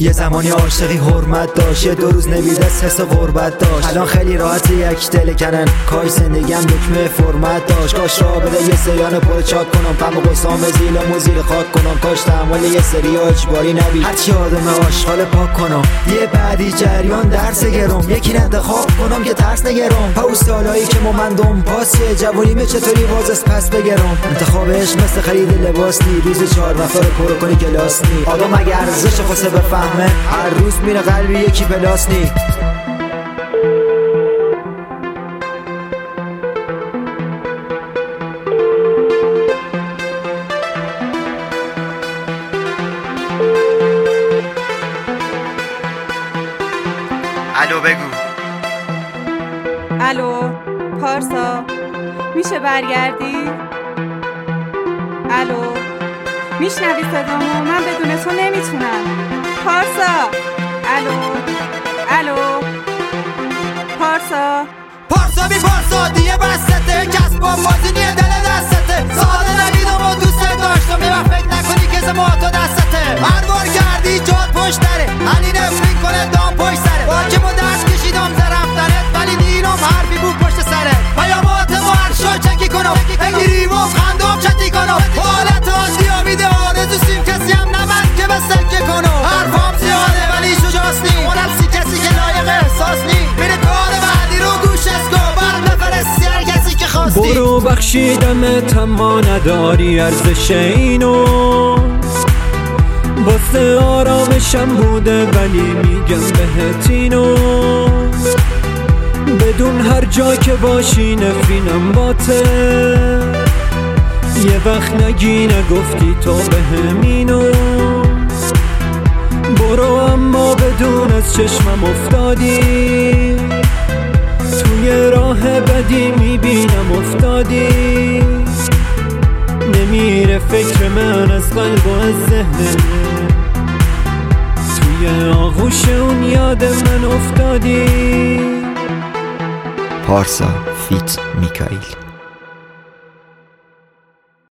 یه زمانی عاشقی حرمت داشت، یه 2 روز نمیدست حس غربت داشت. الان خیلی راحت یک دل کنن، کاش زندگیم دکمه فرمت داشت. کاش راه بده یه سریان پر چاک کنم، پم و قسام زیل و موزیل خاک کنم. کاش تحمل یه سری اجباری نبی، هرچی آدم آشغال پاک کنم. یه بعدی جریان درس گرم، یکی انتخاب کنم که ترس نگرم. پاو سالایی که مومندم پاسیه جوانیمه چطوری باز از پس بگرم. انتخابش مثل خرید لباس نی، روز 4 نفر پر کنی کلاس نی. آدم اگه ارزش خواسته بفهمه، هر روز میره قلبی یکی پلاس نی. الو بگو. الو پارسا، میشه برگردی؟ الو میشنوی صدامو؟ من بدون تو نمیتونم. پارسا. الو پارسا بی پارسا دیگه بسته، کسب با بازی نیه دل دسته. ساده نبیدم و دوست داشتم، یه وقت فکر نکنی که زمان تو دسته. هر بار کردی جات پشت داره، علی نفرین کنه دام پشت سره. با که ما دست کشیدم زرفتنت، ولی دیرم حرفی بود پشت سره. پیامات ما هر شو چکی کنم، بگیریم و خندم چتی کنم. حالت آزیا میده آرزو سیم، کسی هم نمند که به سکه کنم. حرفام زیاده ولی شجاست نی، اونم سی کسی که لایق احساس نی. میره کار بعدی رو گوش اسکو، برم نفرستی هر کسی که خواستی. برو بخشیدمت اما نداری ارزش اینو، واسه آرامشم بوده ولی میگم بهت اینو. بدون هر جا که باشی نفرینم باته، یه وقت نگی نگفتی تو بهمینو. برو اما بدون از چشمم افتادی، توی راه بدی میبینم افتادی. نمیره فکر من از قلب و از ذهنه، توی آغوش اون یاد من افتادی. پارسا فیت میکائیل.